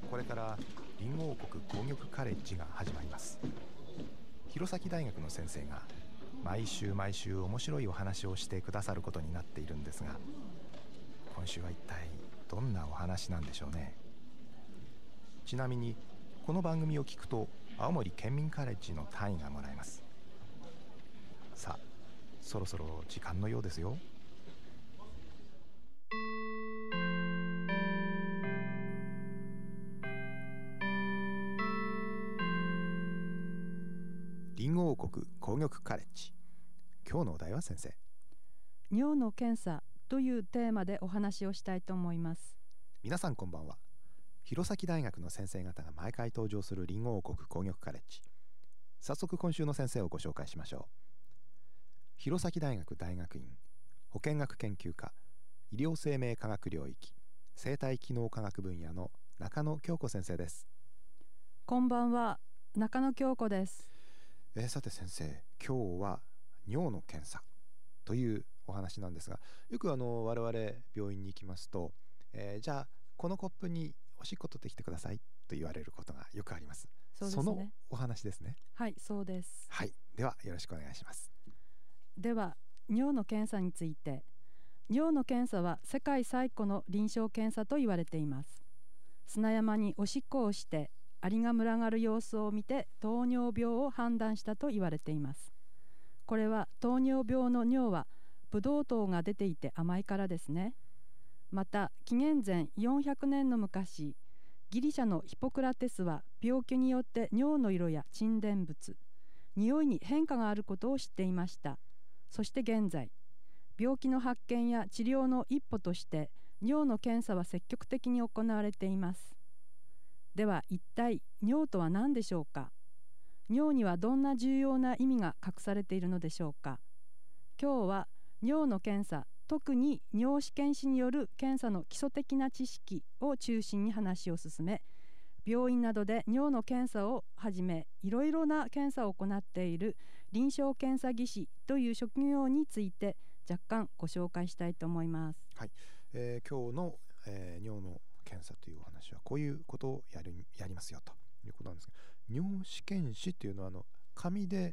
これからリンゴ王国工業カレッジが始まります。弘前大学の先生が毎週面白いお話をしてくださることになっているんですが、今週は一体どんなお話なんでしょうね。ちなみにこの番組を聞くと青森県民カレッジの単位がもらえます。さあ、そろそろ時間のようですよ。リンゴ王国工業カレッジ、今日のお題は先生。 尿の検査というテーマでお話をしたいと思います。 皆さんこんばんは。弘前大学の先生方が毎回登場するリンゴ王国工業カレッジ。早速今週の先生をご紹介しましょう。弘前大学大学院保健学研究科医療生命科学領域生体機能科学分野の中野京子先生です。 こんばんは、中野京子です。 さて先生、今日は尿の検査というお話なんですが、よく我々病院に行きますと、じゃあこのコップにおしっこ取ってきてくださいと言われることがよくあります。 そうですね。 そのお話ですね。 はい、そうです。 はい、ではよろしくお願いします。 では尿の検査について。尿の検査は世界最古の臨床検査と言われています。砂山におしっこをしてアリが群がる様子を見て糖尿病を判断したと言われています。これは糖尿病の尿はブドウ糖が出ていて甘いからですね。また紀元前400年の昔、ギリシャのヒポクラテスは病気によって尿の色や沈殿物、匂いに変化があることを知っていました。そして現在、病気の発見や治療の一歩として尿の検査は積極的に行われています。では一体尿とは何でしょうか。尿にはどんな重要な意味が隠されているのでしょうか。今日は尿の検査、特に尿試験紙による検査の基礎的な知識を中心に話を進め、病院などで尿の検査をはじめいろいろな検査を行っている臨床検査技師という職業について若干ご紹介したいと思います。 はい、今日の、尿の検査というお話はこういうことをやりますよということなんですけど、尿試験紙というのは紙で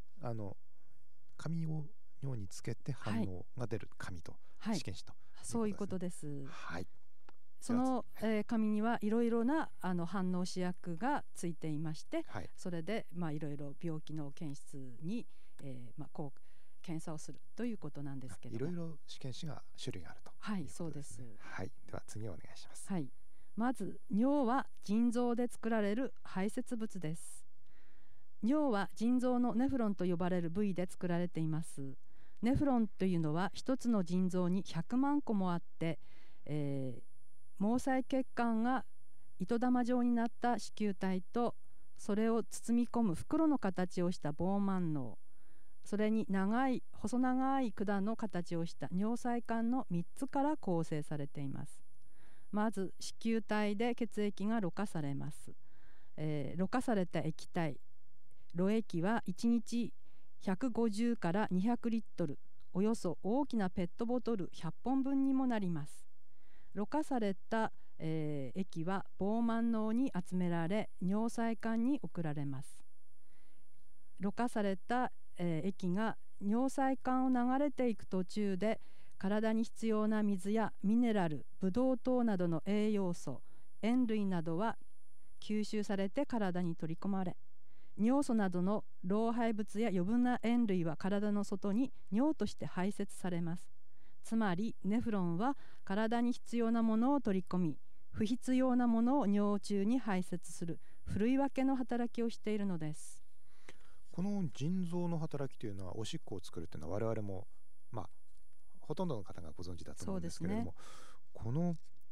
紙を尿につけて反応が出る紙と、試験紙と、 そういうことです。 はい、 その、紙にはいろいろな反応試薬がついていまして、それでいろいろ病気の検出に、こう検査をするということなんですけども、 いろいろ試験紙が種類があるということですね。 はい、そうです。 はい、では次お願いします。 はい、まず尿は腎臓で作られる排泄物です。尿は腎臓のネフロンと呼ばれる部位で作られています。ネフロンというのは一つの腎臓に100万個もあって、毛細血管が糸玉状になった糸球体と、それを包み込む袋の形をした膨満嚢、それに細長い管の形をした尿細管の3つから構成されています。まず糸球体で血液がろ過されます。ろ過された液体、ろ液は1日150から200リットル、およそ大きなペットボトル100本分にもなります。ろ過された、液は膨満嚢に集められ尿細管に送られます。ろ過された、液が尿細管を流れていく途中で体に必要な水やミネラル、ブドウ糖などの栄養素、塩類などは吸収されて体に取り込まれ、尿素などの老廃物や余分な塩類は体の外に尿として排泄されます。つまりネフロンは体に必要なものを取り込み、不必要なものを尿中に排泄するふるい分けの働きをしているのです。 この腎臓の働きというのは、おしっこを作るというのは我々もほとんどの方がご存知だと思うんですけれども、この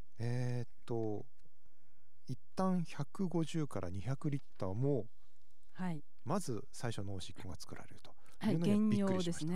一旦150から200リッターも、まず最初のおしっこが作られるというのにびっくりしました。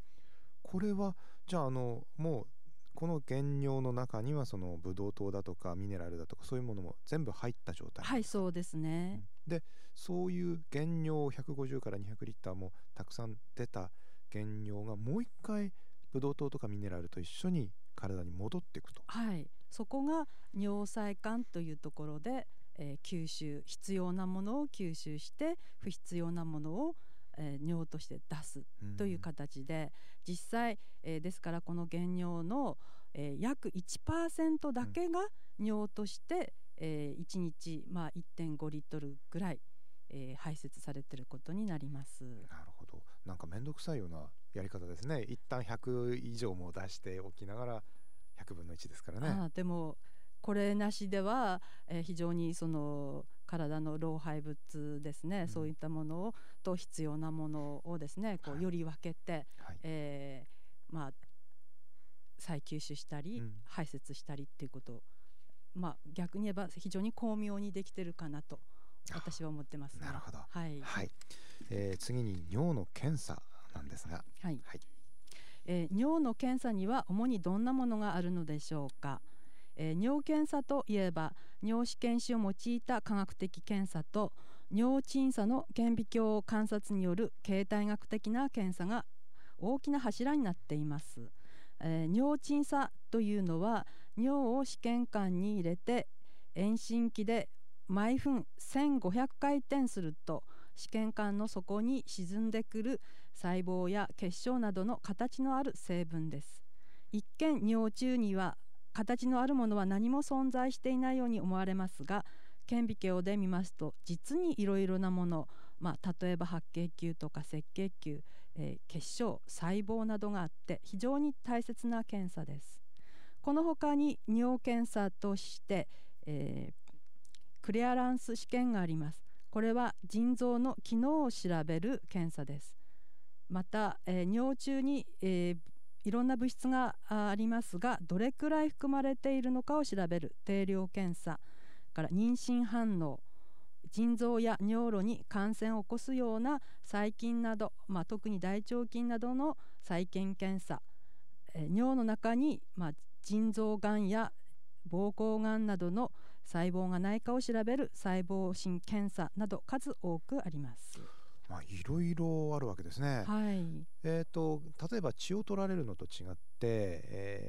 これはじゃあもうこの原尿の中にはそのブドウ糖だとかミネラルだとかそういうものも全部入った状態。 はい、そうですね。 でそういう原尿150から200リッターもたくさん出た原尿がもう一回ブドウ糖とかミネラルと一緒に体に戻っていくと。 はい、 そこが尿細管というところで、吸収、必要なものを吸収して不必要なものを、尿として出すという形で、実際、ですからこの原尿の、約 1% だけが尿として、1日、1.5 リットルぐらい、排泄されていることになります。 なるほど。なんかめんどくさいようなやり方ですね。一旦100以上も出しておきながら100分の1ですからね。 でもこれなしでは、非常にその体の老廃物ですね、そういったものをと必要なものをですね、こうより分けて、再吸収したり、排泄したりっていうことを、逆に言えば非常に巧妙にできてるかなと私は思ってます、ね。 なるほど。 はい。 次に尿の検査なんですが、 尿の検査には主にどんなものがあるのでしょうか。尿検査といえば尿試験紙を用いた科学的検査と尿鎮査の顕微鏡観察による形態学的な検査が大きな柱になっています。尿鎮査というのは尿を試験管に入れて遠心機で毎分1500回転すると試験管の底に沈んでくる細胞や結晶などの形のある成分です。一見尿中には形のあるものは何も存在していないように思われますが、顕微鏡で見ますと実にいろいろなもの、例えば白血球とか赤血球、結晶、細胞などがあって非常に大切な検査です。この他に尿検査として、クリアランス試験があります。これは腎臓の機能を調べる検査です。また、尿中に、いろんな物質がありますが、どれくらい含まれているのかを調べる定量検査から妊娠反応、腎臓や尿路に感染を起こすような細菌など、特に大腸菌などの細菌検査、尿の中に、腎臓がんや膀胱がんなどの細胞がないかを調べる細胞診検査など数多くあります。 いろいろあるわけですね。例えば血を取られるのと違って、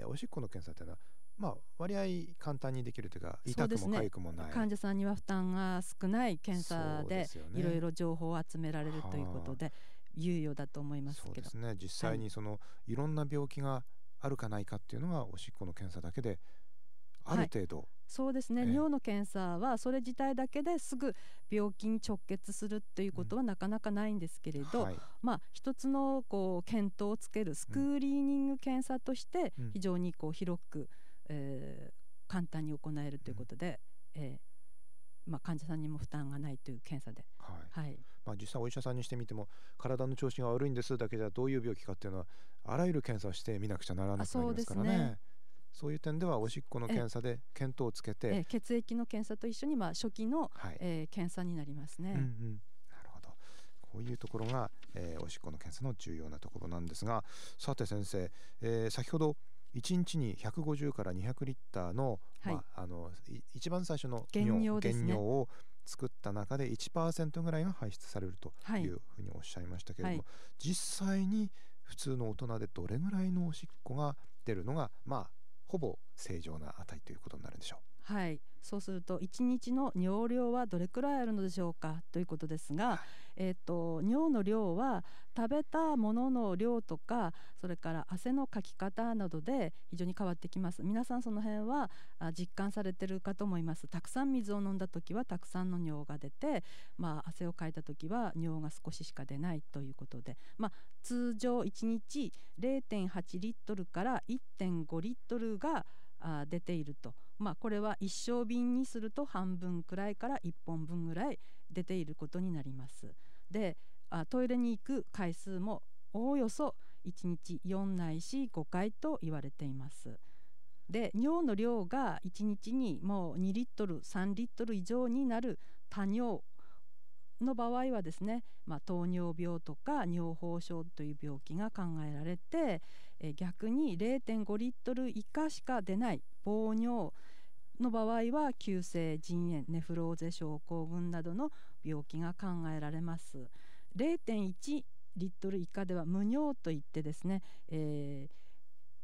おしっこの検査というのは、割合簡単にできるというか、痛くも痒くもない、 患者さんには負担が少ない検査でいろいろ情報を集められるということで有用だと思いますけど。 そうですね。実際にいろんな病気があるかないかっていうのがおしっこの検査だけである程度、 そうですね、尿の検査はそれ自体だけですぐ病気に直結するっていうことはなかなかないんですけれど、一つの検討をつけるスクリーニング検査として非常に広く、簡単に行えるということで、患者さんにも負担がないという検査で、 実際お医者さんにしてみても体の調子が悪いんですだけじゃどういう病気かっていうのはあらゆる検査をしてみなくちゃならなくなりますからね。そういう点ではおしっこの検査で検討をつけて、 血液の検査と一緒に初期の、検査になりますね。 なるほど。こういうところが、おしっこの検査の重要なところなんですが、さて先生、先ほど1日に150から200リッターの、一番最初の原尿を作った中で 1% ぐらいが排出されるというふうにおっしゃいましたけれども、実際に普通の大人でどれぐらいのおしっこが出るのがほぼ正常な値ということになるんでしょう。 そうすると1日の尿量はどれくらいあるのでしょうかということですが、尿の量は食べたものの量とかそれから汗のかき方などで非常に変わってきます。皆さんその辺は実感されてるかと思います。たくさん水を飲んだ時はたくさんの尿が出て、汗をかいた時は尿が少ししか出ないということで、通常1日 0.8 リットルから 1.5 リットルが出ていると、これは一升瓶にすると半分くらいから1本分ぐらい出ていることになります。で、トイレに行く回数もおおよそ1日4ないし5回と言われています。で、尿の量が1日にもう2リットル3リットル以上になる多尿の場合はですね、糖尿病とか尿崩症という病気が考えられて、逆に 0.5 リットル以下しか出ない膀尿の場合は急性腎炎、ネフローゼ症候群などの病気が考えられます。 0.1 リットル以下では無尿といってですね、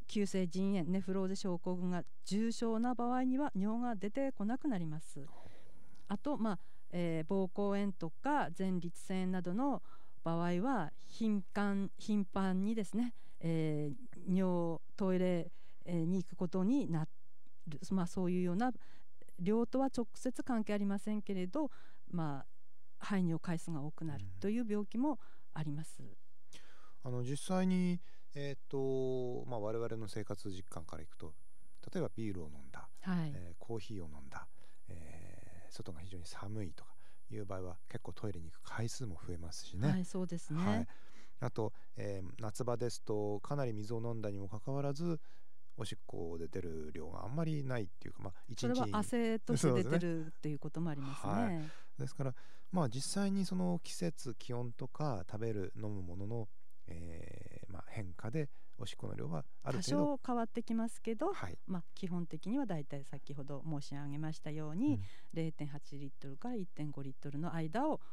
急性腎炎ネフローゼ症候群が重症な場合には尿が出てこなくなります。あと、膀胱炎とか前立腺炎などの場合は頻繁にですね、トイレに行くことになる、そういうような量とは直接関係ありませんけれど、排尿回数が多くなるという病気もあります。 実際に、我々の生活実感からいくと、例えばビールを飲んだ、コーヒーを飲んだ、外が非常に寒いとかいう場合は結構トイレに行く回数も増えますしね。 そうですね。 あと、夏場ですとかなり水を飲んだにもかかわらずおしっこで出る量があんまりないっていうか、 それは汗として出てるっていうこともありますね。 ですから実際にその季節気温とか食べる飲むものの、変化でおしっこの量はある程度多少変わってきますけど、基本的にはだいたい先ほど申し上げましたように、0.8 リットルから 1.5 リットルの間を、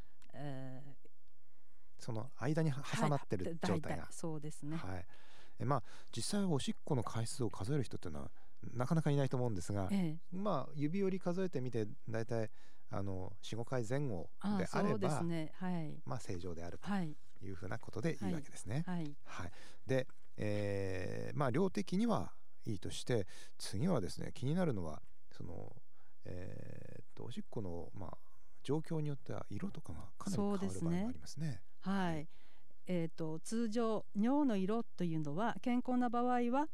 その間に挟まってる状態が、 そうですね。 実際はおしっこの回数を数える人っていうのはなかなかいないと思うんですが、指折り数えてみてだいたい 4,5 回前後であれば正常であるというふうなことでいいわけですね。で、量的にはいいとして、次はですね、気になるのはその、おしっこの状況によっては色とかがかなり変わる場合もありますね。 通常尿の色というのは健康な場合は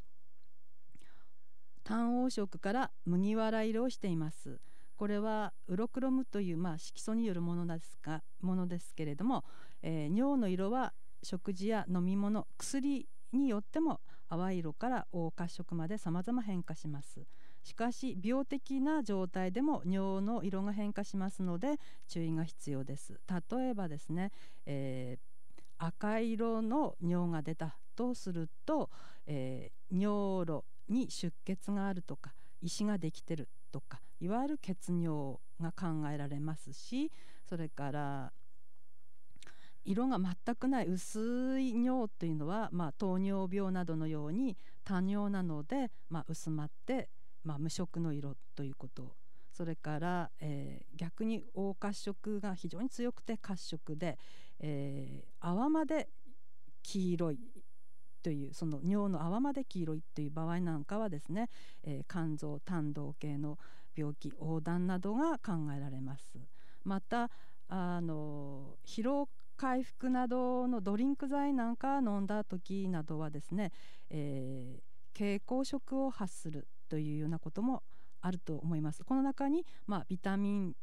単黄色から麦わら色をしています。これはウロクロムという、色素によるものですけれども、尿の色は食事や飲み物、薬によっても淡い色から黄褐色まで様々変化します。しかし病的な状態でも尿の色が変化しますので注意が必要です。例えばですね、赤色の尿が出たとすると、尿路に出血があるとか石ができてるとか、いわゆる血尿が考えられますし、それから色が全くない薄い尿というのは、糖尿病などのように多尿なので、薄まって、無色の色ということ。それから、逆に黄褐色が非常に強くて褐色で、泡まで黄色いという、その尿の泡まで黄色いという場合なんかはですね、肝臓胆道系の病気、黄疸などが考えられます。また疲労回復などのドリンク剤なんか飲んだ時などはですね、蛍光色を発するというようなこともあると思います。この中に、ビタミン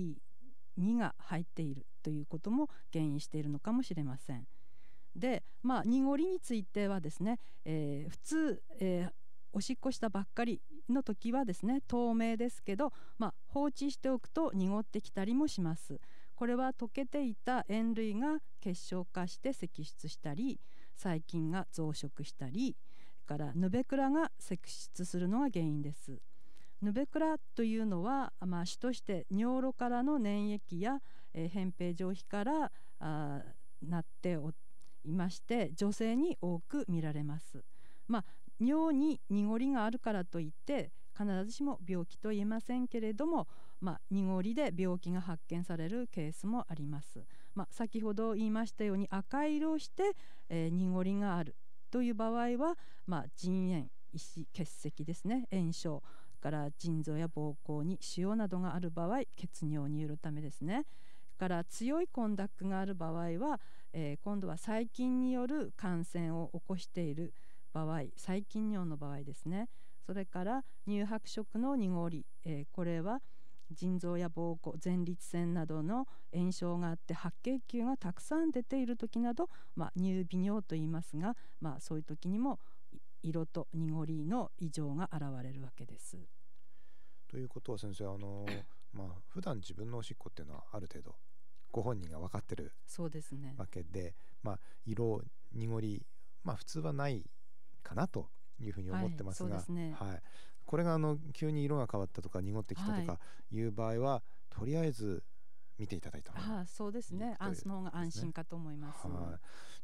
B2 が入っているということも原因しているのかもしれません。で、濁りについてはですね、普通、おしっこしたばっかりの時はですね、透明ですけど、放置しておくと濁ってきたりもします。これは溶けていた塩類が結晶化して析出したり、細菌が増殖したり、からヌベクラが析出するのが原因です。ヌベクラというのは、主として尿路からの粘液や、扁平上皮からなっていまして、女性に多く見られます。尿に濁りがあるからといって必ずしも病気と言えませんけれども、濁りで病気が発見されるケースもあります。先ほど言いましたように赤い色をして、濁りがあるという場合は、腎炎、石結石ですね、炎症から腎臓や膀胱に腫瘍などがある場合、血尿によるためですね。から強いコンダックがある場合は、今度は細菌による感染を起こしている場合、細菌尿の場合ですね。それから乳白色の濁り、これは腎臓や膀胱、前立腺などの炎症があって白血球がたくさん出ている時など、乳微尿と言いますが、そういう時にも色と濁りの異常が現れるわけです。 ということは先生、普段自分のおしっこっていうのはある程度ご本人が分かってるわけで、色濁り、普通はないかなというふうに思ってますが、これが急に色が変わったとか濁ってきたとかいう場合は、とりあえず見ていただいた方がいい。 そうですね。その方が安心かと思います。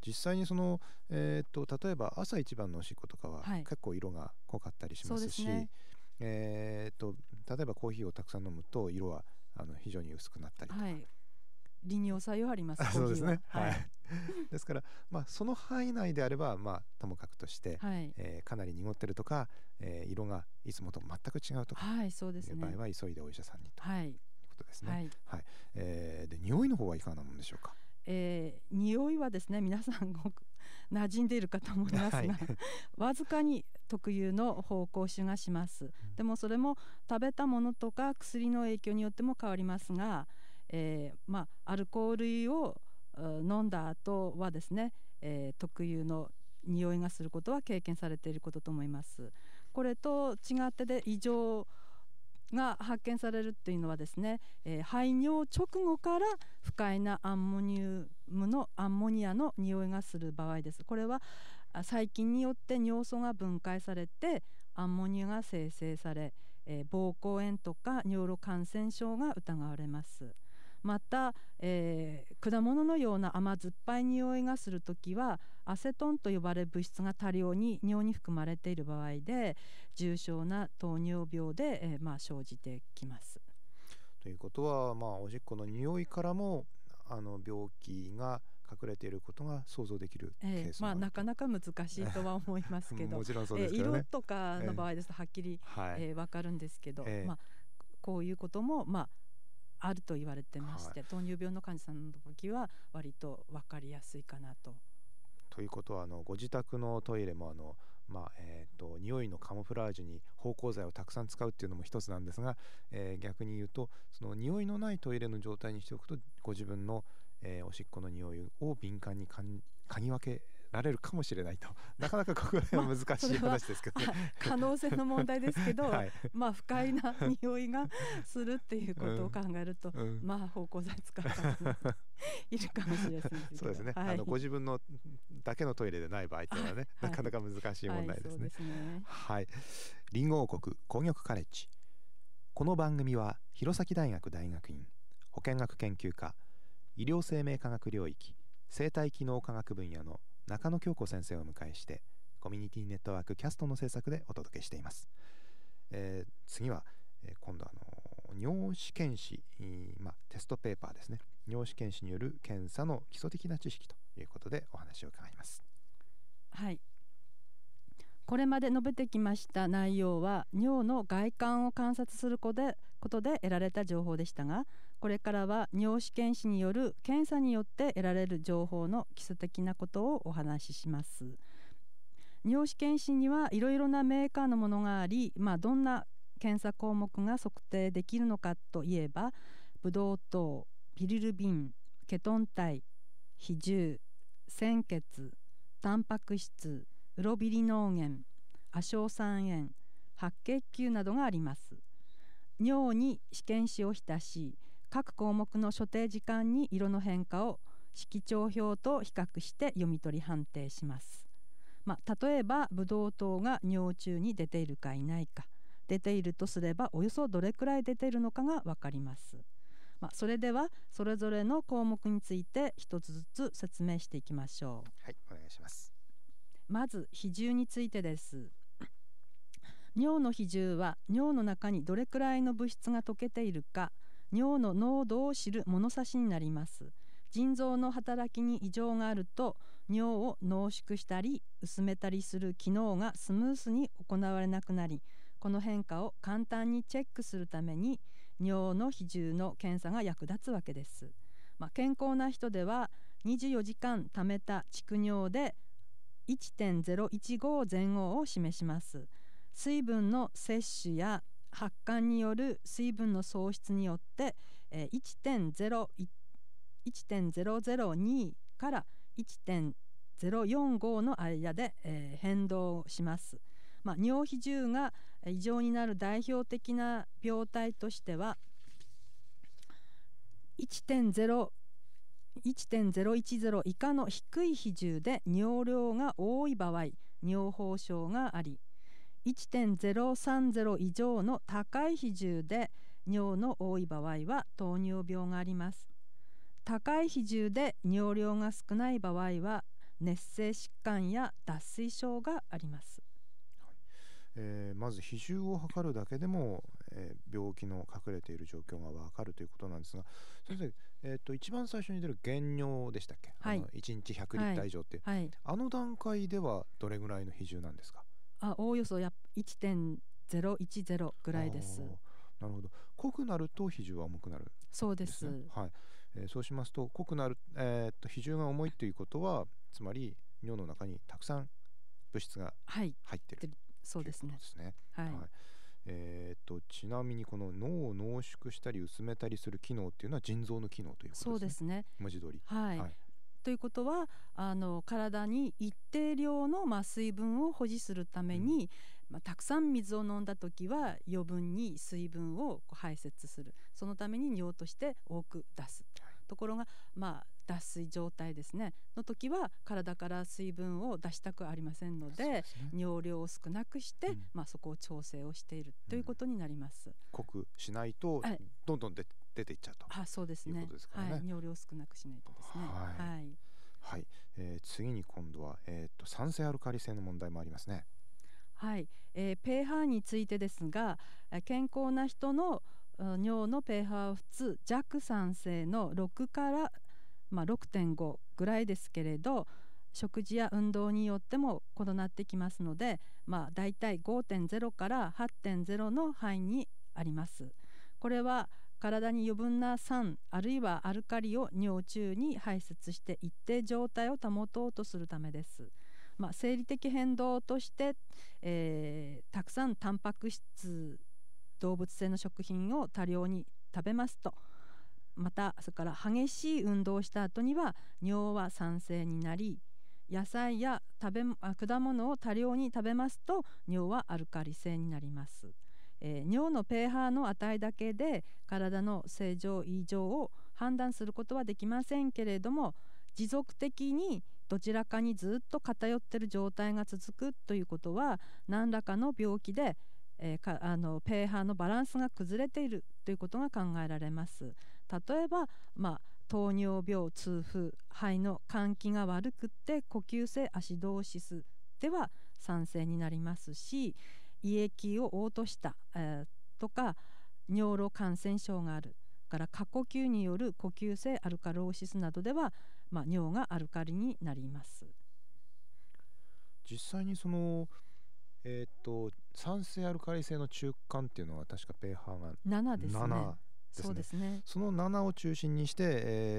実際に例えば朝一番のおしっことかは結構色が濃かったりしますし、例えばコーヒーをたくさん飲むと色は非常に薄くなったりとか、 利尿作用あります。 そうですね。ですから、その範囲内であれば、ともかくとして、かなり濁ってるとか、色がいつもと全く違うとかいう場合は急いでお医者さんにということですね。で匂いの方はいかがなものでしょうか。 匂いはですね、皆さんごく馴染んでいるかと思いますが、わずかに特有の芳香臭がします。でもそれも食べたものとか薬の影響によっても変わりますが、アルコール類を飲んだ後はですね、特有の匂いがすることは経験されていることと思います。これと違ってで異常が発見されるっていうのはですね、排尿直後から不快なアンモニアの匂いがする場合です。これは細菌によって尿素が分解されてアンモニアが生成され、膀胱炎とか尿路感染症が疑われます。また、果物のような甘酸っぱい匂いがするときはアセトンと呼ばれる物質が多量に尿に含まれている場合で重症な糖尿病で、生じてきます。 ということは、おしっこの匂いからも病気が隠れていることが想像できるケースもあると。 なかなか難しいとは思いますけどもちろんそうですけどね。 色とかの場合ですとはっきり分かるんですけど、こういうこともあると言われてまして、糖尿病の患者さんの時は割と分かりやすいかなと。 ということはご自宅のトイレも匂いのカモフラージュに芳香剤をたくさん使うっていうのも一つなんですが、逆に言うとその匂いのないトイレの状態にしておくとご自分の、おしっこの匂いを敏感に嗅ぎ分けられるかもしれないと。なかなかここは難しい話ですけどね。 可能性の問題ですけど、不快な匂いがするっていうことを考えると、芳香剤使う方もいるかもしれないですけど。 そうですね。ご自分のだけのトイレでない場合というのはね、なかなか難しい問題ですね。リンゴ王国紅玉カレッジ。この番組は弘前大学大学院保健学研究科医療生命科学領域生態機能科学分野の中野京子先生をお迎えしてコミュニティネットワークキャストの制作でお届けしています。次は、今度尿試験紙、テストペーパーですね。尿試験紙による検査の基礎的な知識ということでお話を伺います。 これまで述べてきました内容は尿の外観を観察することで得られた情報でしたが、これからは尿試験紙による検査によって得られる情報の基礎的なことをお話しします。尿試験紙にはいろいろなメーカーのものがあり、どんな検査項目が測定できるのかといえば、ブドウ糖、ビリルビン、ケトン体、比重、鮮血、タンパク質、ウロビリノーゲン、亜硝酸塩、白血球などがあります。尿に試験紙を浸し、各項目の所定時間に色の変化を色調表と比較して読み取り判定します。例えばブドウ糖が尿中に出ているかいないか、出ているとすればおよそどれくらい出ているのかが分かります。それではそれぞれの項目について一つずつ説明していきましょう。 はい、お願いします。 まず比重についてです。尿の比重は尿の中にどれくらいの物質が溶けているか、尿の濃度を知る物差しになります。腎臓の働きに異常があると尿を濃縮したり薄めたりする機能がスムースに行われなくなり、この変化を簡単にチェックするために尿の比重の検査が役立つわけです。健康な人では24時間溜めた蓄尿で 1.015 前後を示します。水分の摂取や発汗による水分の喪失によって 1.002 から 1.045 の間で、変動します。尿比重が異常になる代表的な病態としては 1.010 以下の低い比重で尿量が多い場合、尿崩症があり、1.030 以上の高い比重で尿の多い場合は糖尿病があります。高い比重で尿量が少ない場合は熱性疾患や脱水症があります。 まず比重を測るだけでも、病気の隠れている状況が分かるということなんですが、先生、一番最初に出る原尿でしたっけ、 はい、 1日100リッター以上って、 はい、 あの段階ではどれぐらいの比重なんですか？ おおよそ1.010ぐらいです。 なるほど。濃くなると比重は重くなるんそうでですね。 す。 はい。そうしますと濃くなる、比重が重いということは、つまり尿の中にたくさん物質がはい、 入っているそうですね。 ということですね。 はい、 はい。ちなみにこの脳を濃縮したり薄めたりする機能っていうのは腎臓の機能ということですね。 そうですね。 文字通り。 はい。 はい。 ということは体に一定量の、水分を保持するために、たくさん水を飲んだ時は余分に水分を排泄する。そのために尿として多く出す。ところが、脱水状態ですねの時は体から水分を出したくありませんので、尿量を少なくして、そこを調整をしているということになります。 濃くしないとどんどん出ていっちゃうと。 そうですね。 いうことですからね。 尿量を少なくしないとですね。 はい。はい。次に今度は、酸性アルカリ性の問題もありますね。 はい。pH についてですが、健康な人の尿の pH は普通弱酸性の6から、6.5 ぐらいですけれど、食事や運動によっても異なってきますので、だいたい 5.0 から 8.0 の範囲にあります。これは体に余分な酸あるいはアルカリを尿中に排泄して一定状態を保とうとするためです。生理的変動として、たくさんタンパク質動物性の食品を多量に食べますと、またそれから激しい運動をした後には尿は酸性になり、野菜や果物を多量に食べますと尿はアルカリ性になります。尿の pH の値だけで体の正常異常を判断することはできませんけれども、持続的にどちらかにずっと偏っている状態が続くということは何らかの病気で、pH のバランスが崩れているということが考えられます。例えば、糖尿病、痛風、肺の換気が悪くて呼吸性アシドーシスでは酸性になりますし、胃液を嘔吐した、とか尿路感染症があるから過呼吸による呼吸性アルカローシスなどでは、尿がアルカリになります。 実際にその酸性アルカリ性の中間っていうのは確か pH が 7ですね。 7ですね。 そうですね。 その7を中心にして、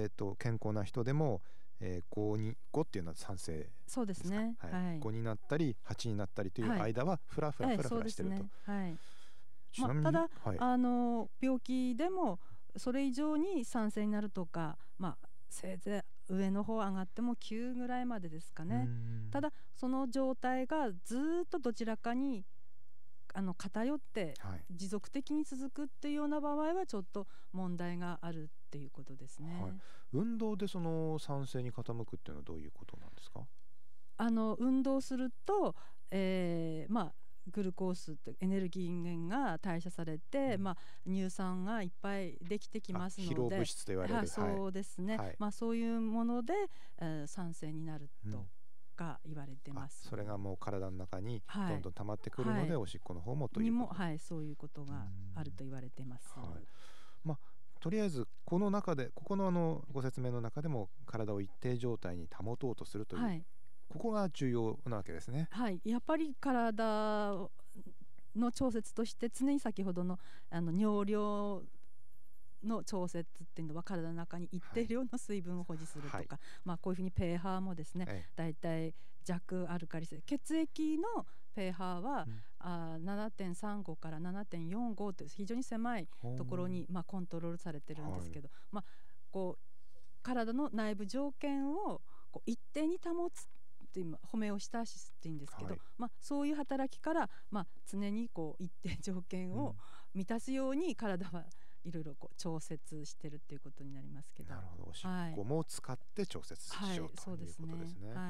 健康な人でも、5っていうのは酸性ですか。 そうですね。 はい。5になったり8になったりという間はフラフラしてると。 ただ、病気でもそれ以上に酸性になるとか、せいぜい上の方上がっても9ぐらいまでですかね。ただその状態がずっとどちらかに偏って持続的に続くっていうような場合はちょっと問題があるっていうことですね。 運動でその酸性に傾くっていうのはどういうことなんですか？ 運動すると、グルコースってエネルギー源が代謝されて、乳酸がいっぱいできてきますので、 疲労物質と言われる、 そうですね、そういうもので、酸性になるとか言われてます。 それがもう体の中にどんどん溜まってくるので、おしっこの方もということにも、そういうことがあると言われてます。 とりあえずこの中でここのご説明の中でも体を一定状態に保とうとするという、ここが重要なわけですね。 やっぱり体の調節として常に先ほどの尿量の調節っていうのは体の中に一定量の水分を保持するとか、こういうふうに pH もですね、だいたい弱アルカリ性、血液の pH は、7.35 から 7.45 という非常に狭いところに、コントロールされてるんですけど、こう体の内部条件を一定に保つっていうホメオスターシスっていうんですけど、そういう働きから、常に一定条件を満たすように体はいろいろ調節してるっていうことになりますけど。 なるほど。おしっこも使って調節しようということですね。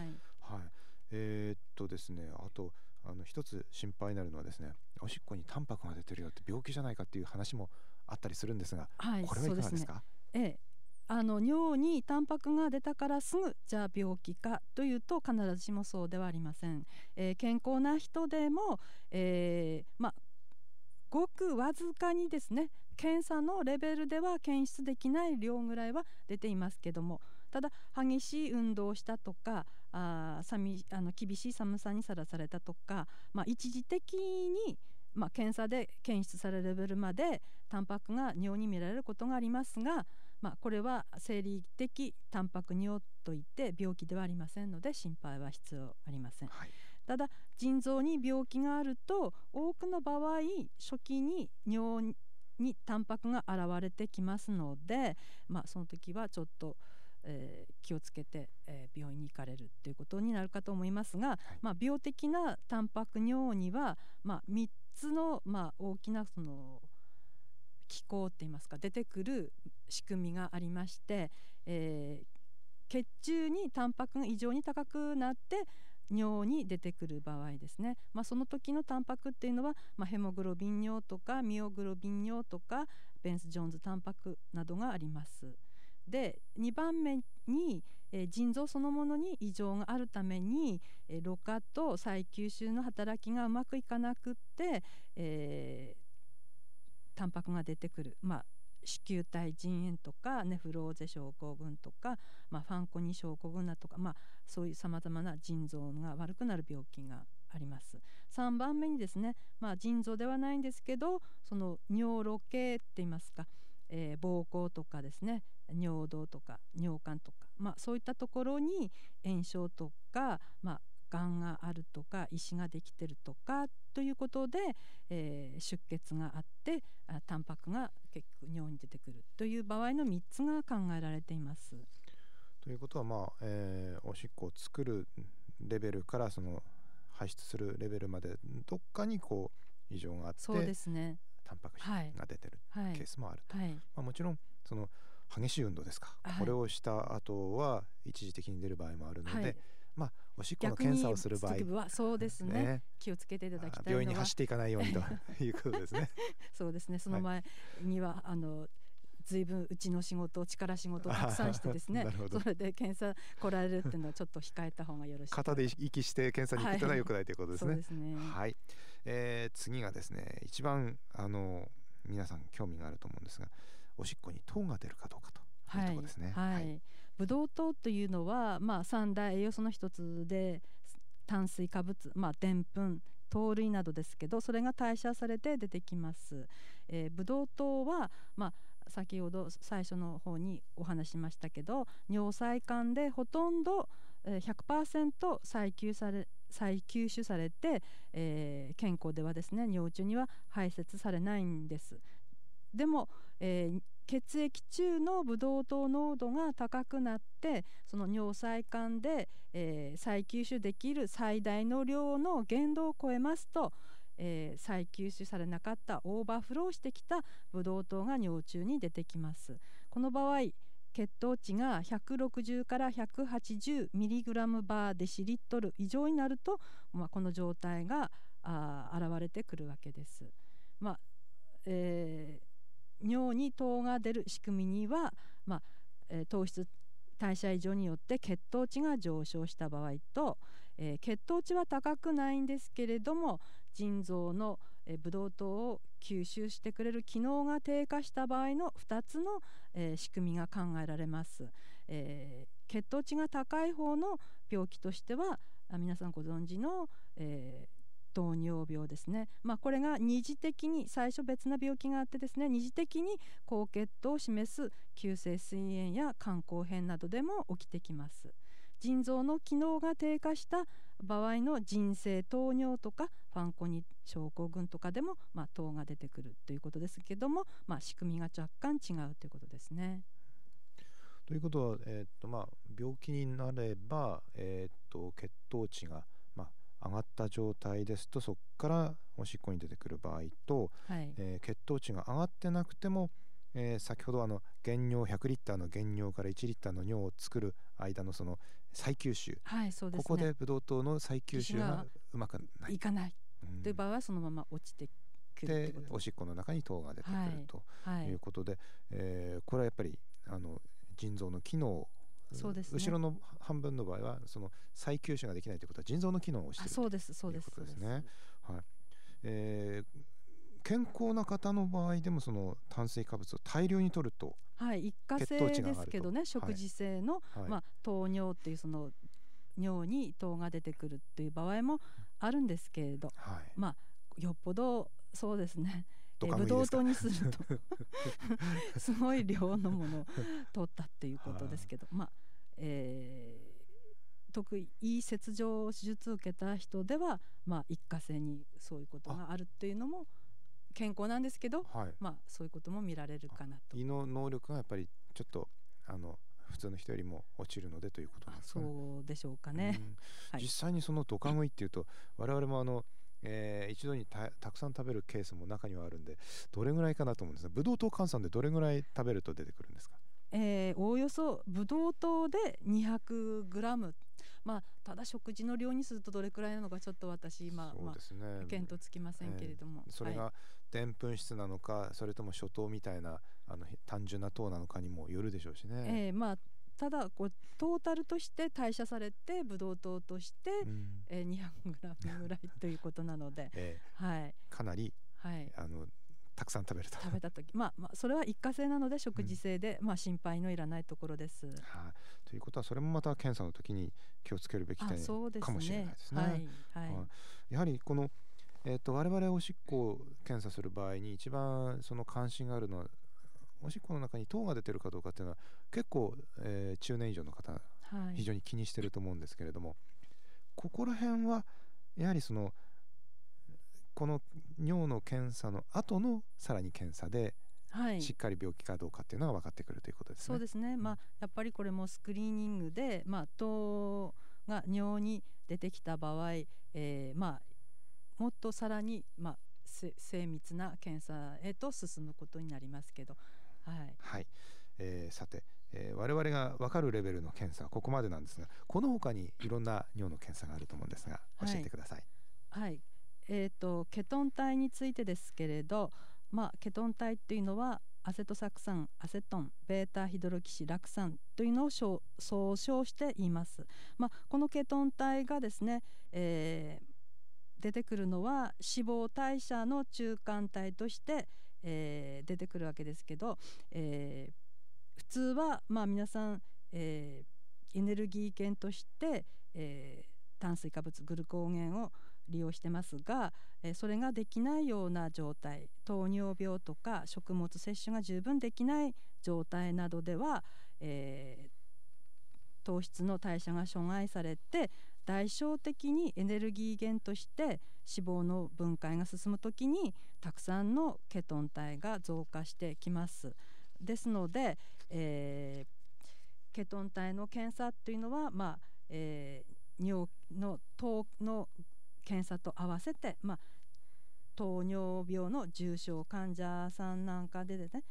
ですね、あと一つ心配になるのはですね、おしっこにタンパクが出てるよって病気じゃないかっていう話もあったりするんですが、これはいかがですか？ 尿にタンパクが出たからすぐじゃあ病気かというと必ずしもそうではありません。健康な人でも、ごくわずかにですね、検査のレベルでは検出できない量ぐらいは出ていますけども、ただ激しい運動をしたとか厳しい寒さにさらされたとか、一時的に、検査で検出されるレベルまでタンパクが尿に見られることがありますが、これは生理的タンパク尿といって病気ではありませんので心配は必要ありません。 はい、 ただ腎臓に病気があると多くの場合初期に尿にタンパクが現れてきますので、その時はちょっと、気をつけて、病院に行かれるということになるかと思いますが、病的なタンパク尿には、3つの、大きなその機構っていいますか出てくる仕組みがありまして、血中にタンパクが異常に高くなって尿に出てくる場合ですね、その時のタンパクっていうのは、ヘモグロビン尿とかミオグロビン尿とかベンスジョーンズタンパクなどがあります。で2番目に、腎臓そのものに異常があるために、ろ過と再吸収の働きがうまくいかなくって、タンパクが出てくる、子宮体腎炎とかネフローゼ症候群とか、ファンコニ症候群だとか、そういうさまざまな腎臓が悪くなる病気があります。3番目にですね、腎臓ではないんですけどその尿路系って言いますか、膀胱とかですね尿道とか尿管とか、そういったところに炎症とか、がんがあるとか石ができてるとかということで、出血があってタンパクが結局尿に出てくるという場合の3つが考えられています。 ということは、おしっこを作るレベルからその排出するレベルまでどっかにこう異常があって、 そうですね、 タンパク質が出てるケースもあると、もちろんその激しい運動ですか、これをした後は一時的に出る場合もあるので、おしっこの検査をする場合はそうですね、気をつけていただきたいのは病院に走っていかないようにということですねそうですね、その前には、随分うちの仕事力仕事をたくさんしてですねそれで検査来られるっていうのはちょっと控えた方がよろしいかと。 肩で息して検査に行くというのは良くないということですね。 そうですね。 はい、次がですね、一番皆さん興味があると思うんですが、おしっこに糖が出るかどうかというところですね。 ブドウ糖というのは、三大栄養素の一つで炭水化物、でんぷん糖類などですけど、それが代謝されて出てきます。ブドウ糖は、先ほど最初の方にお話ししましたけど尿細管でほとんど 100% 再吸収されて、健康ではですね尿中には排泄されないんです。でも、血液中のブドウ糖濃度が高くなってその尿細管で、再吸収できる最大の量の限度を超えますと、再吸収されなかったオーバーフローしてきたブドウ糖が尿中に出てきます。この場合血糖値が160から180ミリグラムバーデシリットル以上になると、この状態が現れてくるわけです。尿に糖が出る仕組みには、糖質代謝異常によって血糖値が上昇した場合と、血糖値は高くないんですけれども腎臓のブドウ糖を吸収してくれる機能が低下した場合の2つの、仕組みが考えられます。血糖値が高い方の病気としては皆さんご存知の、糖尿病ですね。これが二次的に最初別な病気があってですね二次的に高血糖を示す急性膵炎や肝硬変などでも起きてきます。腎臓の機能が低下した場合の腎性糖尿とかファンコニ症候群とかでも、糖が出てくるということですけども、仕組みが若干違うということですね。 ということは、病気になれば、血糖値が、上がった状態ですとそこからおしっこに出てくる場合と、血糖値が上がってなくても、先ほど原尿100リッターの原尿から1リッターの尿を作る間のその再吸収、 そうですね、 ここでブドウ糖の再吸収がうまくいかないという場合はそのまま落ちてくるということでおしっこの中に糖が出てくるということで、これはやっぱり腎臓の機能、 そうですね、 後ろの半分の場合はその再吸収ができないということは腎臓の機能をしているそうですということですね。はい。健康な方の場合でもその炭水化物を大量に摂ると、 はい、一過血糖性で値が上がるとすけどね、食事性の、 はい、 糖尿っていうその尿に糖が出てくるっていう場合もあるんですけれど、 はい、 よっぽどそうですね、 ドカブ食いですか。 ドウ糖にするとすごい量のものを取ったっていうことですけど、特にいい切除手術を受けた人では、一過性にそういうことがあるっていうのも健康なんですけど、 はい、 そういうことも見られるかなと。 胃の能力がやっぱりちょっと普通の人よりも落ちるのでということなんですかね。 そうでしょうかね。はい、 実際にそのドカ食いっていうと我々も一度にたくさん食べるケースも中にはあるんで、どれぐらいかなと思うんですが、ブドウ糖換算でどれぐらい食べると出てくるんですか。 おおよそブドウ糖で200グラム、ただ食事の量にするとどれくらいなのかちょっと私そうですね、 見当つきませんけれども、 それがでんぷん質なのか、それとも諸糖みたいな単純な糖なのかにもよるでしょうしね。 ただトータルとして代謝されてブドウ糖として、200グラムぐらいということなので、 かなり、たくさん食べると。 食べた時、それは一過性なので食事性で、心配のいらないところです。 ということはそれもまた検査の時に気をつけるべき点かもしれないですね。やはりこの、我々おしっこを検査する場合に一番その関心があるのは、おしっこの中に糖が出てるかどうかっていうのは結構、中年以上の方、非常に気にしてると思うんですけれども、ここら辺はやはりこの尿の検査の後のさらに検査で、しっかり病気かどうかっていうのが分かってくるということですね。 そうですね、やっぱりこれもスクリーニングで、糖が尿に出てきた場合、もっとさらに、精密な検査へと進むことになりますけど、 さて、我々が分かるレベルの検査はここまでなんですが、この他にいろんな尿の検査があると思うんですが、教えてください。 ケトン体についてですけれど、ケトン体っていうのはアセトサク酸、アセトン、ベータヒドロキシラク酸というのを総称して言います。このケトン体がですね、出てくるのは脂肪代謝の中間体として、出てくるわけですけど、普通は皆さん、エネルギー源として、炭水化物グルコーゲンを利用してますが、それができないような状態、糖尿病とか食物摂取が十分できない状態などでは、糖質の代謝が阻害されて代償的にエネルギー源として脂肪の分解が進むときにたくさんのケトン体が増加してきます。ですので、ケトン体の検査というのは、尿の糖の検査と合わせて、糖尿病の重症患者さんなんかでね、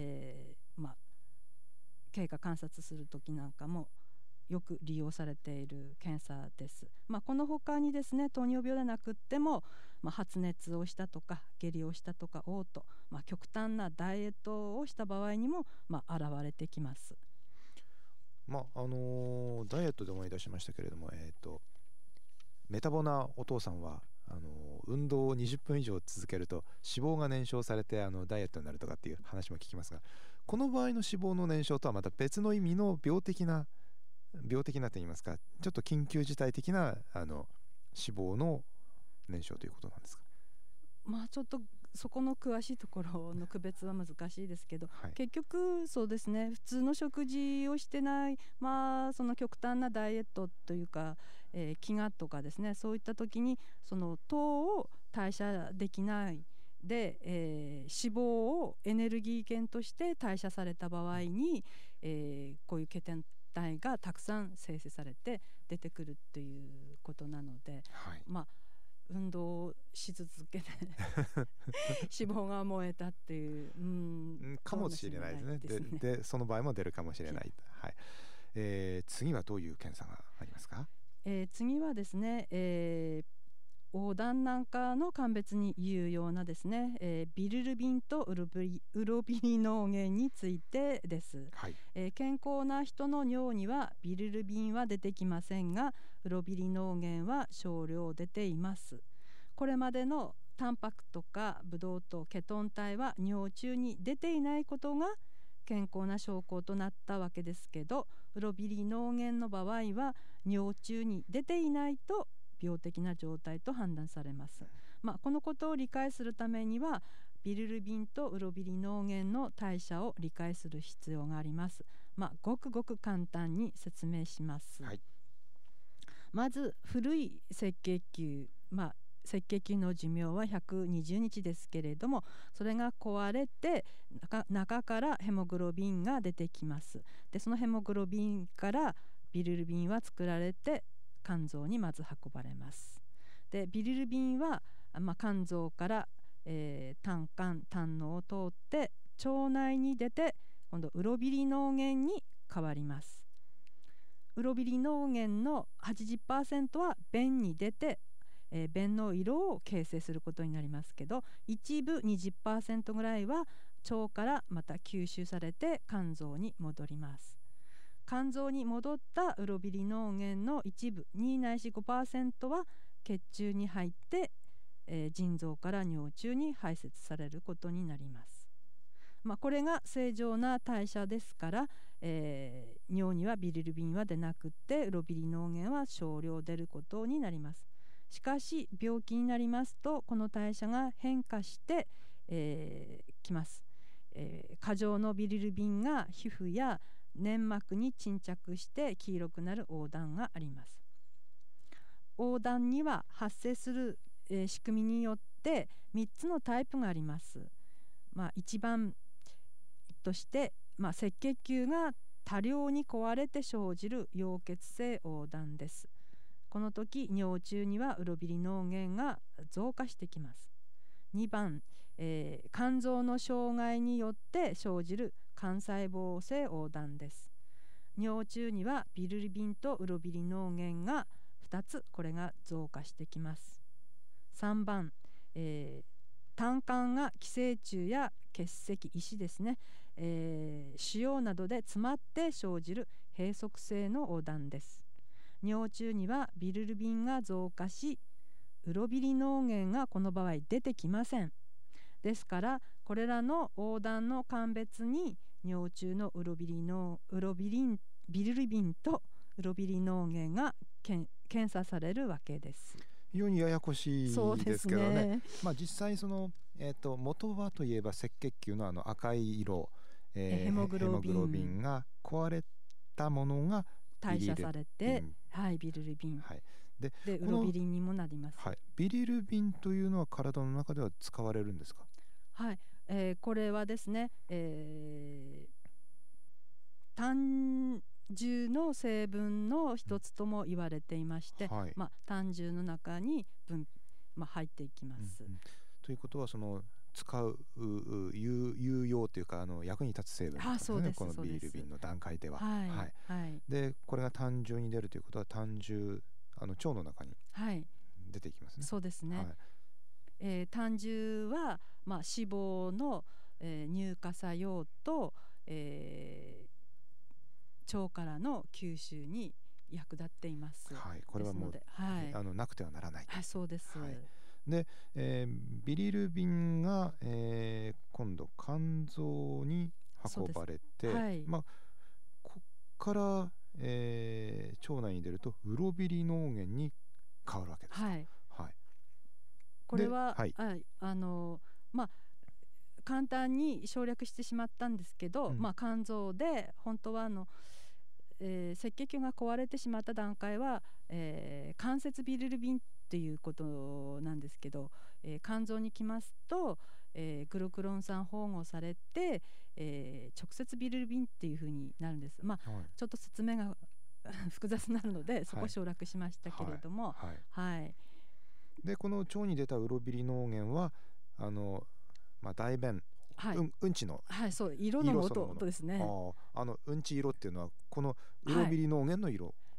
経過観察するときなんかもよく利用されている検査です。この他にですね、糖尿病でなくっても、発熱をしたとか下痢をしたとか嘔吐、極端なダイエットをした場合にも、現れてきます。 ダイエットで思い出しましたけれども、メタボなお父さんは運動を20分以上続けると脂肪が燃焼されてダイエットになるとかっていう話も聞きますが、この場合の脂肪の燃焼とはまた別の意味の病的なといいますか、ちょっと緊急事態的な脂肪の燃焼ということなんですか。 ちょっとそこの詳しいところの区別は難しいですけど、結局そうですね、普通の食事をしてない、その極端なダイエットというか、飢餓とかですね、そういった時にその糖を代謝できないで、脂肪をエネルギー源として代謝された場合に、こういうケトン体がたくさん生成されて出てくるっていうことなので、運動し続けて脂肪が燃えたっていう、 かもしれないですね。でその場合も出るかもしれない。次はどういう検査がありますか。 次はですね、 黄疸なんかの鑑別に有用なですね、ビルルビンとウロビリ脳源についてです、 はい。 健康な人の尿にはビルルビンは出てきませんが、ウロビリ脳源は少量出ています。これまでのタンパクとかブドウ糖、ケトン体は尿中に出ていないことが健康な証拠となったわけですけど、ウロビリ脳源の場合は尿中に出ていないと病的な状態と判断されます。このことを理解するためにはビルルビンとウロビリ脳源の代謝を理解する必要があります。ごくごく簡単に説明します。 はい。 まず古い赤血球、赤血球の寿命は120日ですけれども、それが壊れて中からヘモグロビンが出てきます。でそのヘモグロビンからビルルビンは作られて肝臓にまず運ばれます。でビルルビンは、肝臓から、胆管胆のを通って腸内に出て、今度ウロビリ脳源に変わります。ウロビリ脳源の 80% は便に出て、便の色を形成することになりますけど、一部 20% ぐらいは腸からまた吸収されて肝臓に戻ります。肝臓に戻ったウロビリ脳源の一部2ないし 5% は血中に入って、腎臓から尿中に排泄されることになります。これが正常な代謝ですから、尿にはビリルビンは出なくってウロビリ脳源は少量出ることになります。しかし病気になりますとこの代謝が変化して、きます。過剰のビリルビンが皮膚や粘膜に沈着して黄色くなる黄疸があります。黄疸には発生する、仕組みによって3つのタイプがあります。一番として、赤血球が多量に壊れて生じる溶血性黄疸です。この時尿中にはウロビリ脳源が増加してきます。2番、肝臓の障害によって生じる肝細胞性黄疸です。尿中にはビルルビンとウロビリ脳源が2つ、これが増加してきます。3番、胆管が寄生虫や結石、石ですね、腫瘍などで詰まって生じる閉塞性の黄疸です。尿中にはビルルビンが増加し、ウロビリ脳源がこの場合出てきません。ですからこれらの黄疸の鑑別に尿中のビルルビンとウロビリ脳源が検査されるわけです。 非常にややこしいですけどね。実際元はといえば赤血球の赤い色、 ヘモグロビンが壊れたものが代謝されて、ビルルビン、でウロビリンにもなります。 ビリルビンというのは体の中では使われるんですか？ これはですね、胆汁の成分の一つとも言われていまして、胆汁の中に入っていきます。 ということは使う有用というか役に立つ成分ですね、このビリルビンの段階では。でこれが胆汁に出るということは胆汁腸の中に出ていきますね。 そうですね。胆汁は、脂肪の、乳化作用と、腸からの吸収に役立っています。 これはもうなくてはならない。 そうです。 で、ビリルビンが、今度肝臓に運ばれて、ここから、腸内に出るとウロビリ脳源に変わるわけです。 これは簡単に省略してしまったんですけど、肝臓で本当は赤血球が壊れてしまった段階は、間接ビリルビンっていうことなんですけど、肝臓に来ますと、グルクロン酸包合されて、直接ビリルビンっていう風になるんです。ちょっと説明が複雑になるのでそこ省略しましたけれども、 でこの腸に出たウロビリ脳源は大便、うんちの色の元ですね。 うんち色っていうのはこのウロビリ脳源の色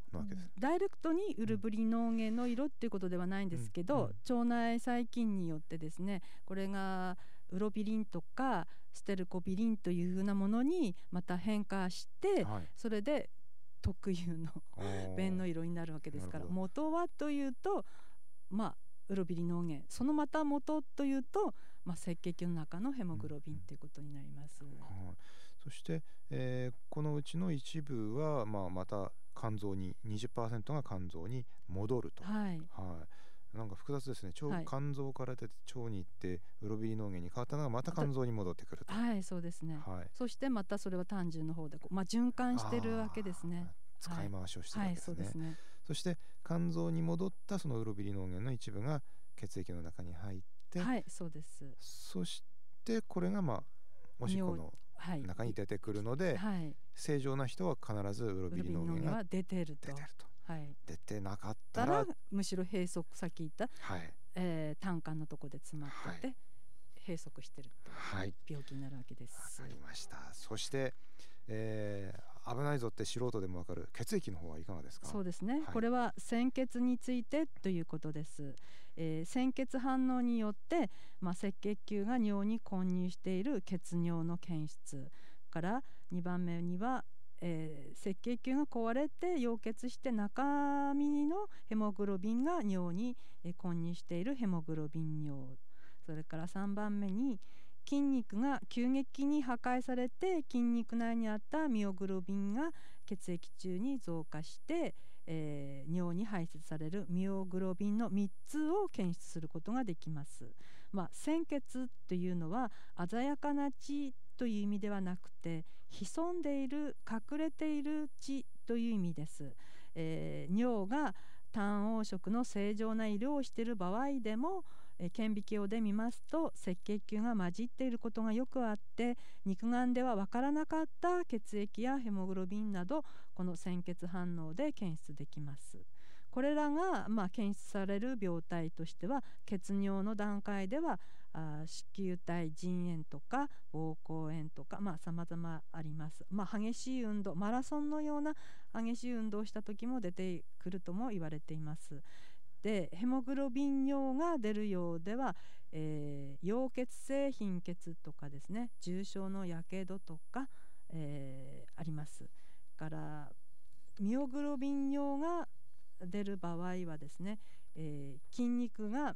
なわけです。 ダイレクトにウルブリノーゲンの色っていうことではないんですけど、腸内細菌によってですね、これがウロビリンとかステルコビリンというふうなものにまた変化して、それで特有の便の色になるわけですから、元はというとウロビリノーゲン、そのまた元というと、赤血球の中のヘモグロビンということになります。 そして、このうちの一部は、また肝臓に 20% が肝臓に戻ると。なんか複雑ですね。肝臓から出て腸に行ってウロビリノーゲンに変わったのがまた肝臓に戻ってくると。 そうですね。そしてまたそれは胆汁の方で循環してるわけですね。 使い回しをしてるわけですね。そして肝臓に戻ったそのウロビリノーゲンの一部が血液の中に入って、 そうです。 そしてこれがおしっこの中に出てくるので、正常な人は必ずウロビリノーゲンが出てると。出てなかったらむしろ閉塞、さっき言った、胆管のところで詰まってて、閉塞してるっていう病気になるわけです。 わかりました。そして、危ないぞって素人でもわかる血液の方はいかがですか？ そうですね、これは鮮血についてということです。鮮血反応によって、赤血球が尿に混入している血尿の検出から2番目には、赤血球が壊れて溶血して中身のヘモグロビンが尿に混入しているヘモグロビン尿、それから3番目に筋肉が急激に破壊されて筋肉内にあったミオグロビンが血液中に増加して、尿に排出されるミオグロビンの3つを検出することができます。鮮血というのは鮮やかな血という意味ではなくて、潜んでいる隠れている血という意味です。尿が胆黄色の正常な色をしている場合でも、顕微鏡で見ますと赤血球が混じっていることがよくあって、肉眼では分からなかった血液やヘモグロビンなど、この鮮血反応で検出できます。これらが検出される病態としては、血尿の段階では子宮体腎炎とか膀胱炎とか様々あります。激しい運動、マラソンのような激しい運動をした時も出てくるとも言われています。で、ヘモグロビン尿が出るようでは、溶血性貧血とかですね、重症のやけどとか、あります。からミオグロビン尿が出る場合はですね、筋肉が、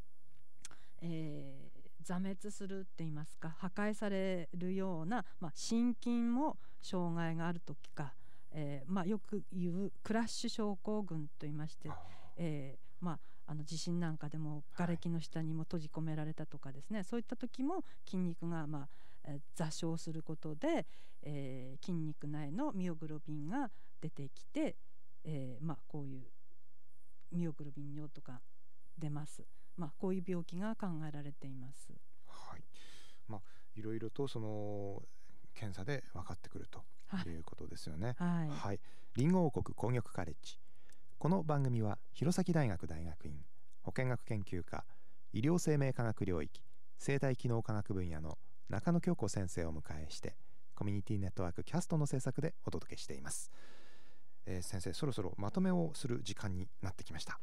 挫滅するって言いますか、破壊されるような、心筋も障害があるときか、よく言うクラッシュ症候群と言いまして、地震なんかでも瓦礫の下にも閉じ込められたとかですね、そういった時も筋肉が座礁することで、筋肉内のミオグロビンが出てきて、こういうミオグロビン尿とか出ます。こういう病気が考えられています。 いろいろとその検査で分かってくるということですよね。リンゴ王国紅玉カレッジ、この番組は弘前大学大学院保健学研究科医療生命科学領域生態機能科学分野の中野京子先生をお迎えして、コミュニティネットワークキャストの制作でお届けしています。先生、そろそろまとめをする時間になってきました。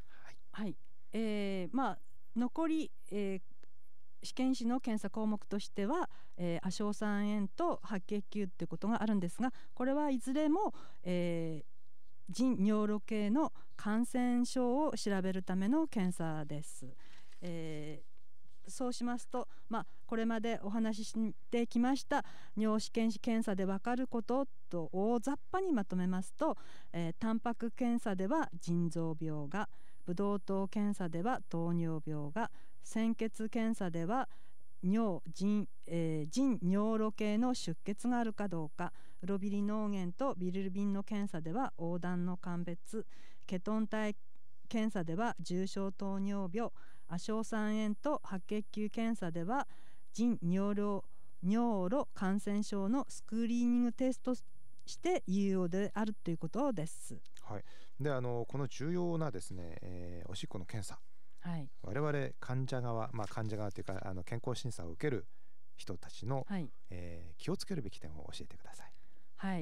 残り、試験紙の検査項目としては、亜硝酸塩と白血球ということがあるんですが、これはいずれも、腎尿路系の感染症を調べるための検査です。そうしますと、これまでお話ししてきました尿試験紙検査で分かることと大雑把にまとめますと、タンパク検査では腎臓病が、ブドウ糖検査では糖尿病が、鮮血検査では腎尿路系の出血があるかどうか、ウロビリノーゲンとビリルビンの検査では黄疸の鑑別、ケトン体検査では重症糖尿病、亜硝酸塩と白血球検査では腎尿路感染症のスクリーニングテストして有用であるということです。 で、この重要なですね、おしっこの検査、我々患者側、患者側というか健康審査を受ける人たちの、気をつけるべき点を教えてください。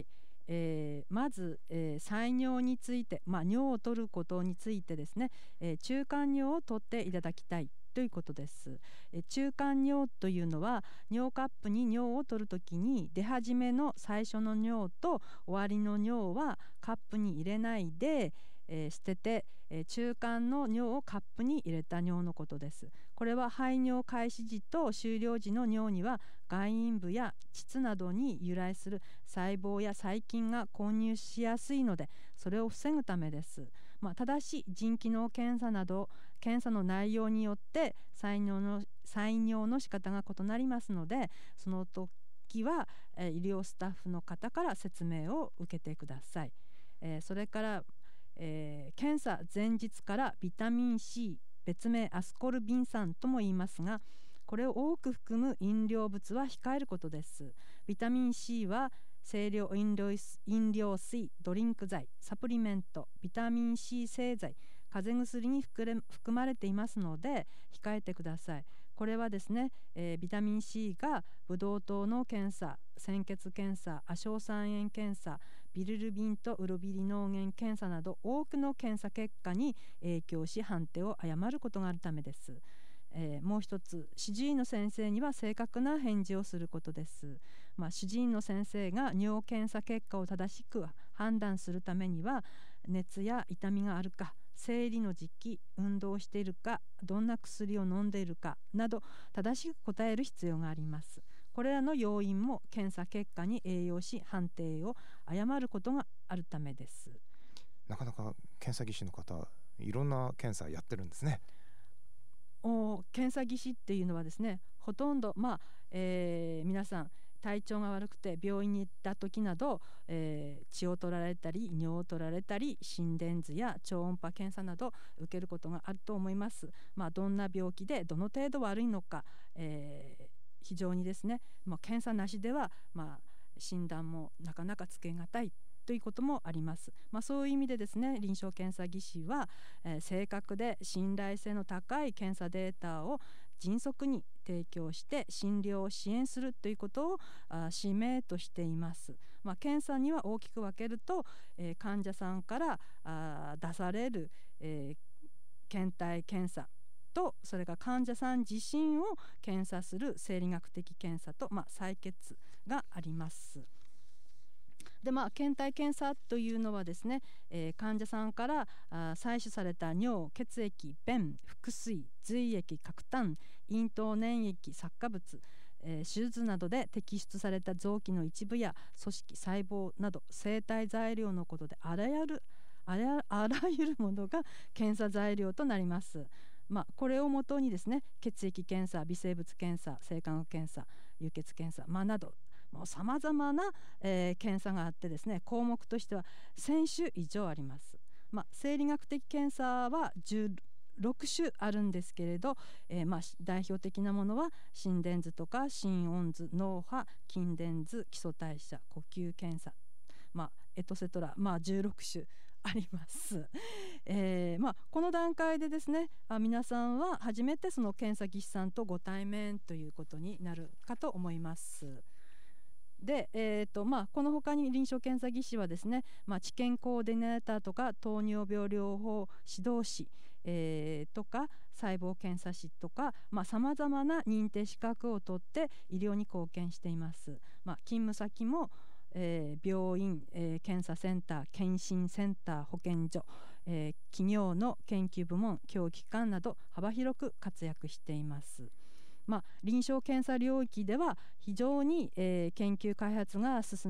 まず、採尿について、尿を取ることについてですね、中間尿を取っていただきたいということです。中間尿というのは、尿カップに尿を取るときに出始めの最初の尿と終わりの尿はカップに入れないで、捨てて、中間の尿をカップに入れた尿のことです。これは排尿開始時と終了時の尿には外陰部や膣などに由来する細胞や細菌が混入しやすいので、それを防ぐためです。ただし腎機能検査など検査の内容によって採尿の仕方が異なりますので、その時は医療スタッフの方から説明を受けてください。それから検査前日からビタミン C、 別名アスコルビン酸とも言いますが、これを多く含む飲料物は控えることです。ビタミン C は清涼飲料水、ドリンク剤、サプリメント、ビタミン C 製剤、風邪薬に含まれていますので控えてください。これはですね、ビタミン C がブドウ糖の検査、鮮血検査、亜硝酸塩検査、ビルルビンとウロビリ脳原検査など多くの検査結果に影響し判定を誤ることがあるためです。もう一つ、主治医の先生には正確な返事をすることです。主治医の先生が尿検査結果を正しく判断するためには、熱や痛みがあるか、生理の時期、運動しているか、どんな薬を飲んでいるかなど正しく答える必要があります。これらの要因も検査結果に影響し判定を誤ることがあるためです。 なかなか検査技師の方、いろんな検査やってるんですね。 検査技師っていうのはですね、ほとんど、皆さん体調が悪くて病院に行った時など、血を取られたり尿を取られたり心電図や超音波検査など受けることがあると思います。どんな病気でどの程度悪いのか、非常にですね、検査なしでは、診断もなかなかつけがたいということもあります。そういう意味でですね、臨床検査技師は、正確で信頼性の高い検査データを迅速に提供して診療を支援するということを使命としています。検査には大きく分けると、患者さんから出される、検体検査と、それから患者さん自身を検査する生理学的検査と、採血があります。で検体検査というのはですね、患者さんから採取された尿、血液、便、腹水、髄液、角炭、咽頭粘液、擦過物、手術などで摘出された臓器の一部や組織、細胞など生体材料のことで、あらゆるものが検査材料となります。これをもとにですね、血液検査、微生物検査、性化学検査、輸血検査、などさまざまな、検査があってですね、項目としては1000種以上あります。生理学的検査は16種あるんですけれど、代表的なものは心電図とか心音図、脳波、筋電図、基礎代謝、呼吸検査、エトセトラ、16種あります。この段階でですね、皆さんは初めてその検査技師さんとご対面ということになるかと思います。で、この他に臨床検査技師はですね、治験コーディネーターとか糖尿病療法指導士、とか細胞検査士とかさまざまな認定資格を取って医療に貢献しています。勤務先も、病院、検査センター、検診センター、保健所、企業の研究部門、教育機関など幅広く活躍しています。臨床検査領域では非常に、研究開発が日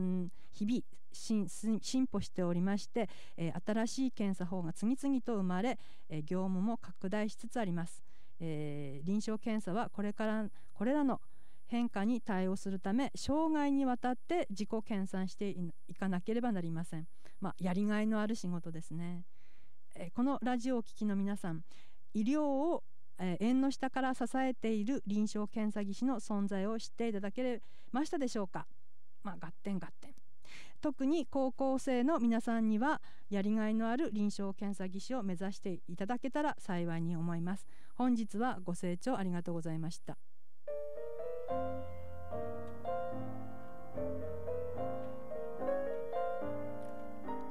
々進歩しておりまして、新しい検査法が次々と生まれ、業務も拡大しつつあります。臨床検査はこれらの変化に対応するため生涯にわたって自己研鑽していかなければなりません。やりがいのある仕事ですね。このラジオをお聞きの皆さん、医療を縁の下から支えている臨床検査技師の存在を知っていただけましたでしょうか。合点。特に高校生の皆さんにはやりがいのある臨床検査技師を目指していただけたら幸いに思います。本日はご清聴ありがとうございました。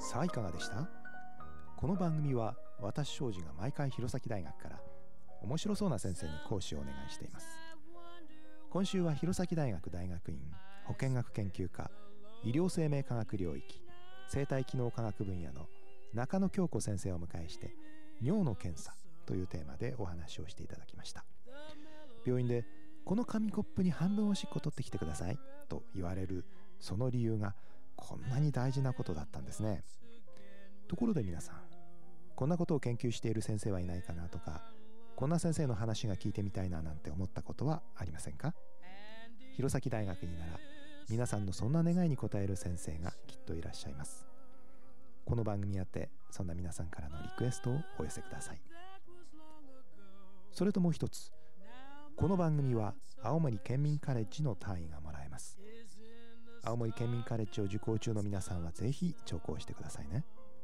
さあいかがでした？この番組は私庄司が毎回弘前大学から面白そうな先生に講師をお願いしています。今週は弘前大学大学院保健学研究科医療生命科学領域生体機能科学分野の中野京子先生をお迎えして尿の検査というテーマでお話をしていただきました。病院でこの紙コップに半分おしっこ取ってきてくださいと言われるその理由がこんなに大事なことだったんですね。ところで皆さん、こんなことを研究している先生はいないかなとか、こんな先生の話が聞いてみたいななんて思ったことはありませんか？弘前大学になら皆さんのそんな願いに応える先生がきっといらっしゃいます。この番組やってそんな皆さんからのリクエストをお寄せください。それともう一つ、この番組は青森県民カレッジの単位がもらえます。青森県民カレッジを受講中の皆さんはぜひ聴講してくださいね。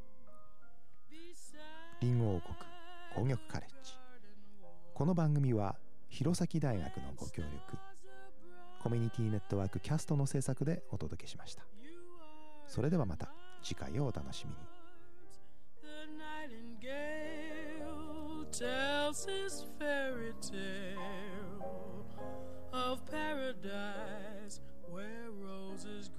リンゴ王国紅玉カレッジ。この番組は弘前大学のご協力、コミュニティネットワークキャストの制作でお届けしました。それではまた次回をお楽しみに。tells his fairy tale of paradise where roses